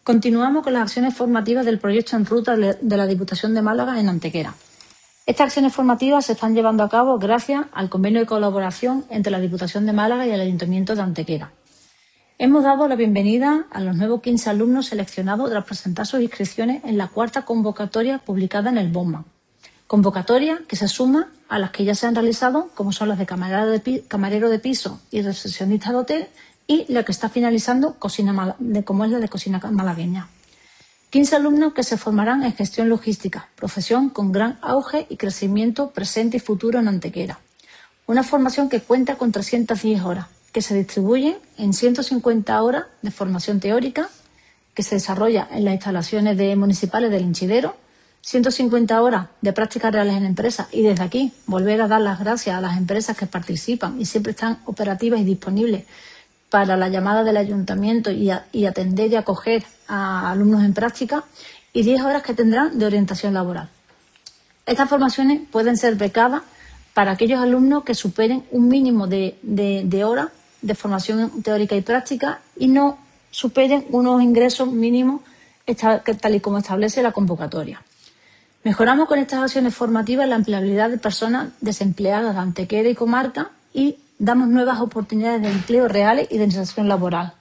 Continuamos con las acciones formativas del proyecto En Ruta de la Diputación de Málaga en Antequera. Estas acciones formativas se están llevando a cabo gracias al convenio de colaboración entre la Diputación de Málaga y el Ayuntamiento de Antequera. Hemos dado la bienvenida a los nuevos 15 alumnos seleccionados tras presentar sus inscripciones en la cuarta convocatoria publicada en el BOMA. Convocatoria que se suma a las que ya se han realizado, como son las de camarero de piso y recepcionista de hotel, y la que está finalizando, como es la de cocina malagueña. 15 alumnos que se formarán en gestión logística, profesión con gran auge y crecimiento presente y futuro en Antequera. Una formación que cuenta con 310 horas, que se distribuyen en 150 horas de formación teórica, que se desarrolla en las instalaciones municipales del Hinchidero, 150 horas de prácticas reales en empresas, y desde aquí volver a dar las gracias a las empresas que participan y siempre están operativas y disponibles para la llamada del ayuntamiento y atender y acoger a alumnos en práctica, y 10 horas que tendrán de orientación laboral. Estas formaciones pueden ser becadas para aquellos alumnos que superen un mínimo de horas de formación teórica y práctica y no superen unos ingresos mínimos tal y como establece la convocatoria. Mejoramos con estas acciones formativas la empleabilidad de personas desempleadas de Antequera y comarca y damos nuevas oportunidades de empleo reales y de inserción laboral.